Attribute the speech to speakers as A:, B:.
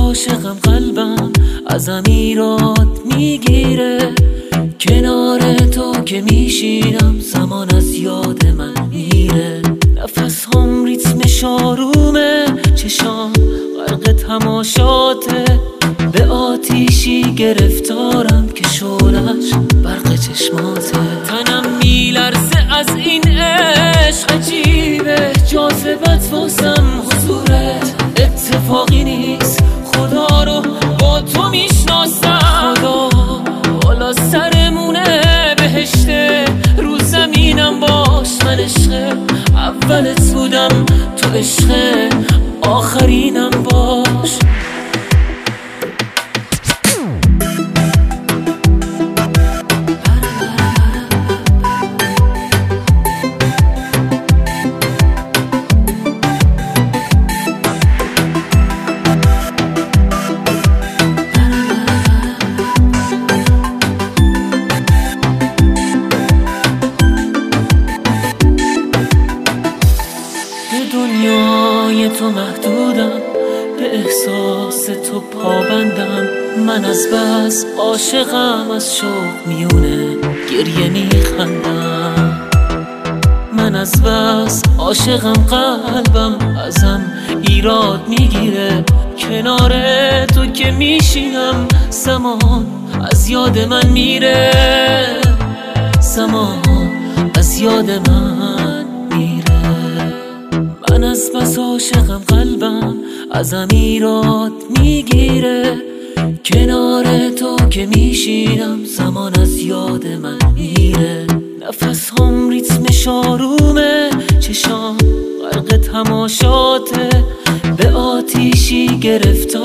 A: عاشقم قلبم ازم ایراد میگیره، کنار تو که میشینم زمان از یاد من میره. نفس هم ریتمش آرومه، چشام غرق تماشاته، به آتیشی گرفتارم که شعله‌اش برق چشماته. تنم میلرزه از این عشق عجیبه، جاذبت واسم حضورت اتفاقی نیست، خدا رو با تو میشناسم. خدا بالا سرمونه بهشته، رو زمینم باش من عشقه، اولت بودم تو عشقه، آخرینم باش. دنیای تو محدودم، به احساس تو پابندم، من از بس عاشقم از شوق میونه گریه میخندم. من از بس عاشقم قلبم ازم ایراد میگیره، کنار تو که میشینم زمان از یاد من میره، زمان از یاد من میره. من از بس عاشقم قلبم ازم ایراد میگیره، کنار تو که میشینم زمان از یاد من میره. نفس هم ریتمش آرومه، چشام غرق تماشاته، به آتیشی گرفتارم